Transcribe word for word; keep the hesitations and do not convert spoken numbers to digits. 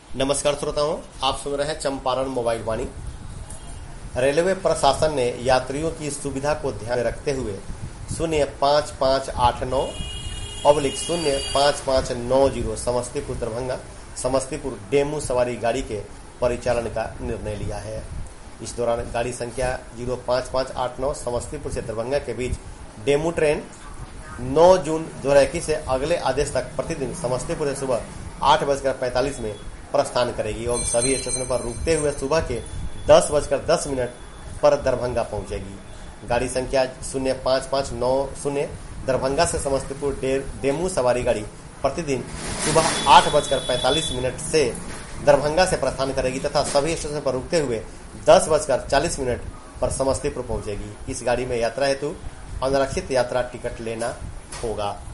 नमस्कार श्रोताओं, आप सुन रहे हैं चंपारण मोबाइल वाणी। रेलवे प्रशासन ने यात्रियों की सुविधा को ध्यान में रखते हुए शून्य पाँच पाँच आठ नौ ऑब्लिक शून्य पाँच पाँच नौ जीरो समस्तीपुर दरभंगा समस्तीपुर डेमू सवारी गाड़ी के परिचालन का निर्णय लिया है। इस दौरान गाड़ी संख्या जीरो पाँच पाँच आठ नौ समस्तीपुर से दरभंगा के बीच डेमू ट्रेन नौ जून दो हजार इक्कीस से अगले आदेश तक प्रतिदिन समस्तीपुर से सुबह आठ बजकर पैंतालीस में प्रस्थान करेगी और सभी स्टेशनों पर रुकते हुए सुबह के दस बजकर दस मिनट पर दरभंगा पहुंचेगी। गाड़ी संख्या शून्य पाँच पाँच नौ शून्य दरभंगा से समस्तीपुर डे, डेमू सवारी गाड़ी प्रतिदिन सुबह आठ बजकर पैंतालीस मिनट से दरभंगा से प्रस्थान करेगी तथा सभी स्टेशन पर रुकते हुए दस बजकर चालीस मिनट पर समस्तीपुर पहुंचेगी। इस गाड़ी में यात्रा हेतु अनारक्षित यात्रा टिकट लेना होगा।